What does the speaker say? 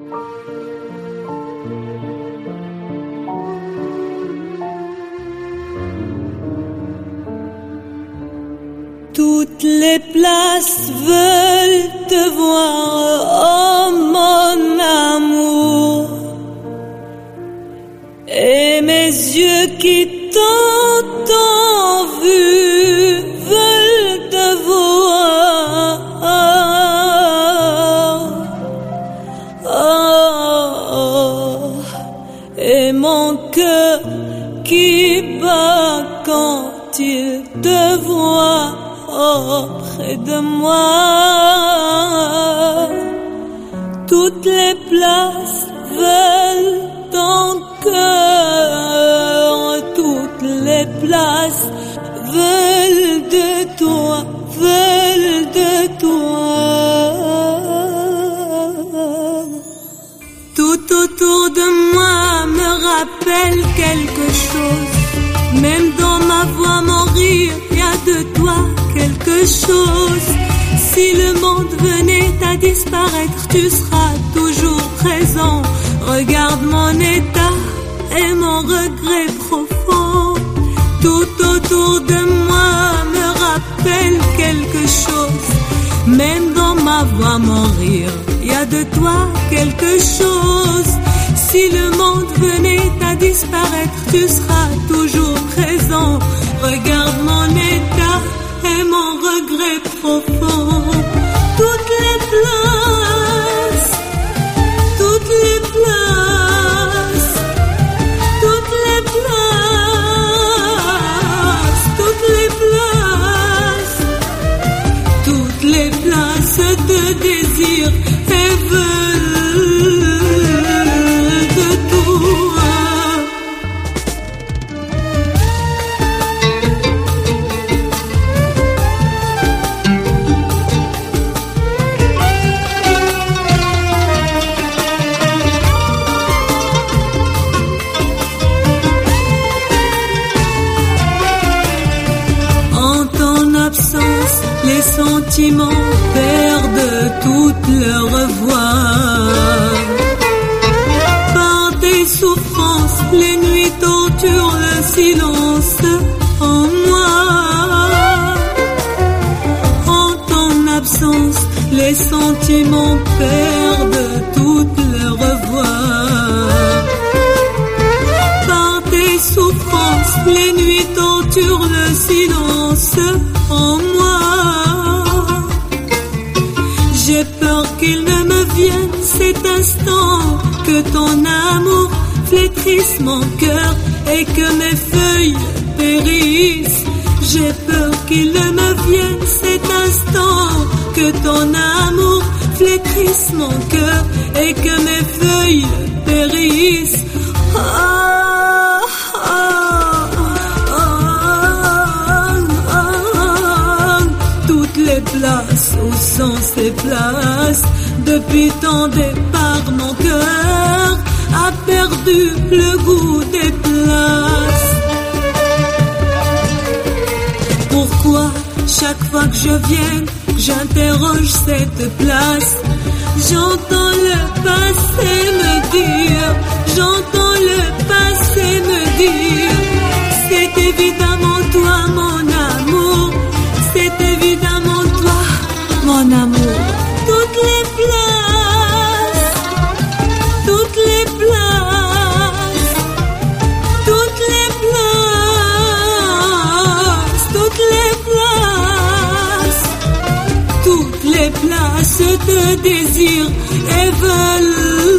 Toutes les places veulent te voir, oh mon amour. Et mes yeux qui t'ont vu veulent te voir. Oh, et mon cœur qui bat quand il te voit près de moi. Toutes les places veulent ton cœur, toutes les places veulent de toi, veulent de toi. Tout autour de moi me rappelle quelque chose, même dans ma voix, mon rire, y a de toi quelque chose. Si le monde venait à disparaître, tu seras toujours présent. Regarde mon état et mon regret profond. Tout autour de moi me rappelle quelque chose, même dans ma voix, mon rire, y a de toi quelque chose. Si le monde venait à disparaître, tu seras toujours présent. Regarde mon état et mon regret profond. Toutes les places, toutes les places, toutes les places, toutes les places, toutes les places de désir et veulent de toi. Les sentiments perdent toute leur voix. Par des souffrances, les nuits torturent le silence en moi. En ton absence, les sentiments perdent toute leur voix. Par des souffrances, les nuits torturent le silence en moi. J'ai peur qu'il ne me vienne cet instant, que ton amour flétrisse mon cœur et que mes feuilles périssent. J'ai peur qu'il ne me vienne cet instant, que ton amour flétrisse mon cœur et que mes feuilles périssent. Place où sont ces places? Depuis ton départ, mon cœur a perdu le goût des places. Pourquoi chaque fois que je viens, j'interroge cette place? J'entends le passé me dire, j'entends le passé me dire, c'est évidemment toi mon amour, c'est évidemment toi mon amour. Toutes les places, toutes les places, toutes les places, toutes les places, toutes les places te désirent et veulent